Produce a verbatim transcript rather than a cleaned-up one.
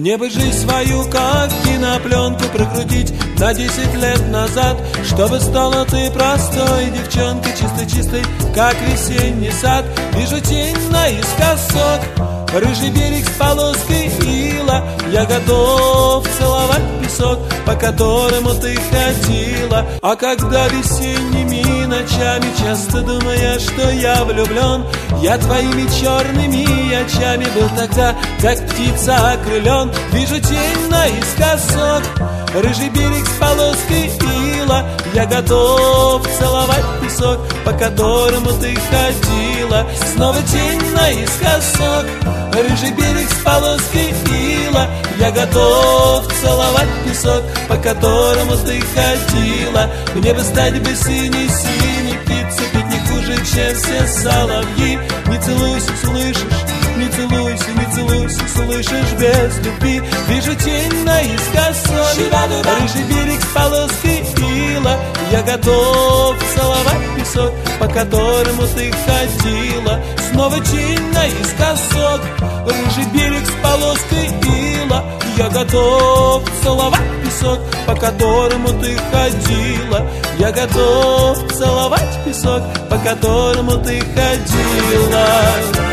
Мне бы жизнь свою, как кинопленку, прокрутить на десять лет назад, чтобы стала ты простой девчонкой, чистой-чистой, как весенний сад. Вижу тень наискосок, рыжий берег с полоской ила. Я готов целовать песок, по которому ты ходила. А когда весенними ночами часто думая, что я влюблен, я твоими черными очами был тогда, как птица окрылен. Вижу тень наискосок, рыжий берег с полоской ила. Я готов целовать песок, по которому ты ходила. Снова тень наискосок, рыжий берег с полоской ила. Я готов целовать песок, по которому ты ходила. Мне бы стать бы синей-синей птицей, ведь не хуже, чем все соловьи. Не целуйся, слышишь? Не целуйся, не целуйся, слышишь, без любви. Вижу тень наискосок, рыжий берег с полоской ила. Я готов целовать песок, по которому ты ходила. Снова тень наискосок, рыжий берег с полоской ила. Я готов целовать песок, по которому ты ходила. Я готов целовать песок, по которому ты ходила.